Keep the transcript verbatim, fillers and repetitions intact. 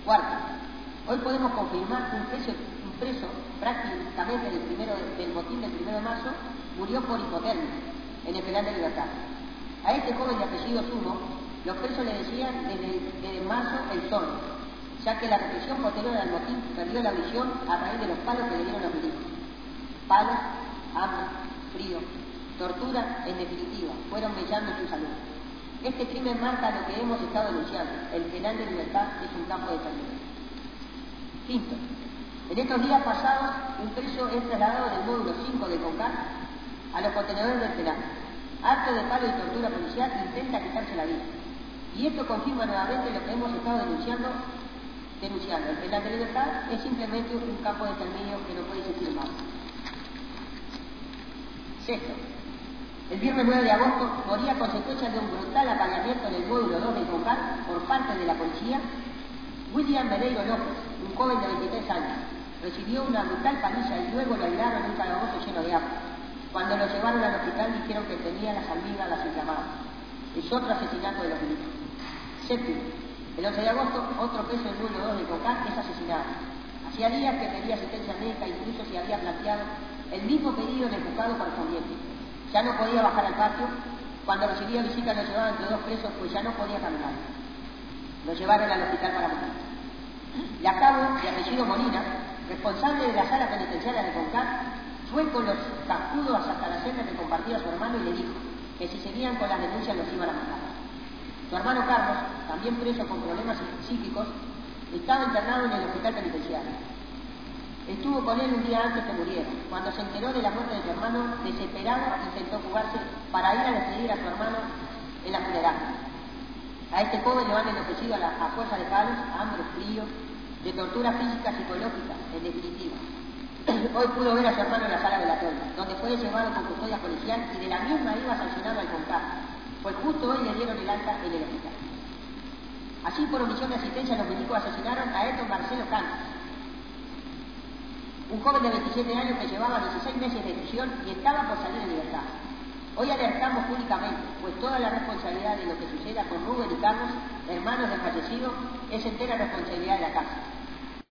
Cuarto, hoy podemos confirmar que un preso, un preso prácticamente del, primero, del motín del primero de marzo murió por hipotermia en el penal de Libertad. A este joven de apellido Sumo, los presos le decían desde, desde marzo el sol, ya que la represión posterior al motín perdió la audición a raíz de los palos que le dieron los milicos. Palos, hambre, frío, tortura, en definitiva, fueron mellando su salud. Este crimen marca lo que hemos estado denunciando. El penal de Libertad es un campo de terror. Quinto, en estos días pasados, un preso es trasladado del módulo cinco de CONCAR a los contenedores del penal. Acto de palo y tortura policial, intenta quitarse la vida. Y esto confirma nuevamente lo que hemos estado denunciando. denunciando. El penal de Libertad es simplemente un campo de exterminio que no puede existir más. Sexto, el viernes nueve de agosto moría a consecuencia de un brutal apagamiento en el módulo dos de CONCAR por parte de la policía William Medeiros López, un joven de veintitrés años. Recibió una brutal paliza y luego lo aislaron en un calabozo lleno de agua. Cuando lo llevaron al hospital dijeron que tenía las almigas inflamadas. Es otro asesinato de los milicos. Séptimo, el once de agosto, otro preso del módulo dos de CONCAR es asesinado. Hacía días que pedía asistencia médica, incluso se había planteado el mismo pedido en el juzgado correspondiente. Ya no podía bajar al patio. Cuando recibía visita lo llevaban entre dos presos, pues ya no podía caminar. Lo llevaron al hospital para morir. Lacabo, de apellido Molina, responsable de la sala penitenciaria de CONCAR, fue con los cascudos hasta la celda que compartía su hermano y le dijo que si seguían con las denuncias los iban a matar. Su hermano Carlos, también preso con problemas psíquicos, estaba internado en el hospital penitenciario. Estuvo con él un día antes que muriera. Cuando se enteró de la muerte de su hermano, desesperado, intentó fugarse para ir a despedir a su hermano en la funeraria. A este joven le van enloquecido a, la, a fuerza de palos, hambre, frío, de tortura física, psicológica, en definitiva. Hoy pudo ver a su hermano en la sala velatoria, donde fue llevado con custodia policial y de la misma iba sancionado al CONCAR, pues justo hoy le dieron el alta en el hospital. Así, por omisión de asistencia, los milicos asesinaron a Héctor Marcelo Campos, un joven de veintisiete años que llevaba dieciséis meses de prisión y estaba por salir en libertad. Hoy alertamos públicamente, pues toda la responsabilidad de lo que suceda con Rubén y Carlos, hermanos del fallecido, es entera responsabilidad de la cárcel.